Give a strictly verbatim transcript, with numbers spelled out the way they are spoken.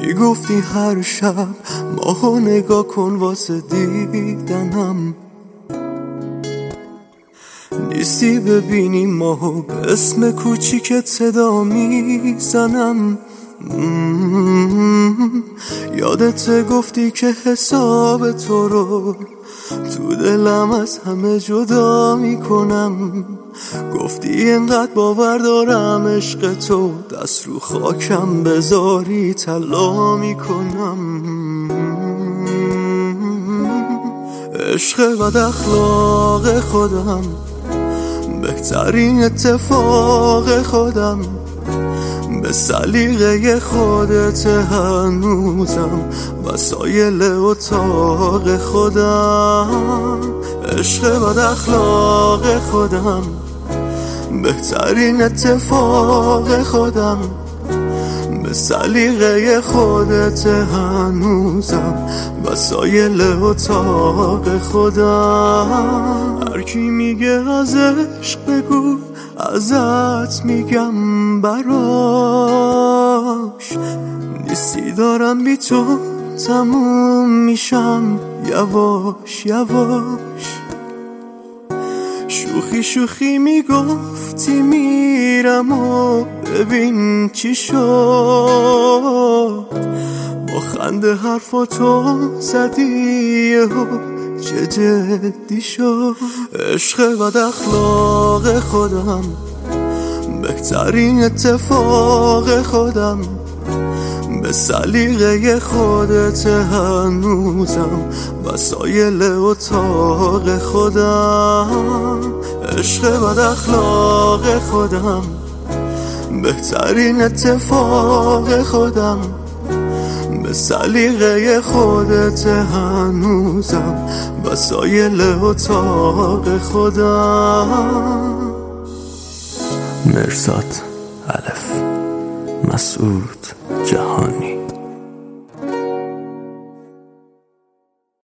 میگفتی هر شب ماهو نگاه کن واسه دیدنم، نیستی ببینی ماهو به اسم کوچیکت صدا میزنم. یادت گفتی که حساب تو رو تو دلم از همه جدا میکنم. گفتی اینقدر باور دارم عشق تو دست رو خاکم بذاری طلا میکنم. عشق بد اخلاق خودم، بهترین اتفاق خودم، به سلیقه خودت هنوزم وسایل اتاق خودم. عشق بد اخلاق خودم، بهترین اتفاق خودم، به سلیقه خودت هنوزم وسایل اتاق خودم. هر کی میگه از عشق بگو ازت میگم براش، نیستی دارم بی تو تموم میشم یواش یواش. شوخی شوخی میگفتی میرم و ببین چی شد، با خنده حرفاتو زدی و چه جدی شد. عشق بد اخلاق خودم، بهترین اتفاق خودم، به سلیقه خودت هنوزم وسایل اتاق خودم. عشق بد اخلاق خودم، بهترین اتفاق خودم، به سلیقه خودت هنوزم وسایل اتاق خودم. مرزاد الف مسعود جهانی.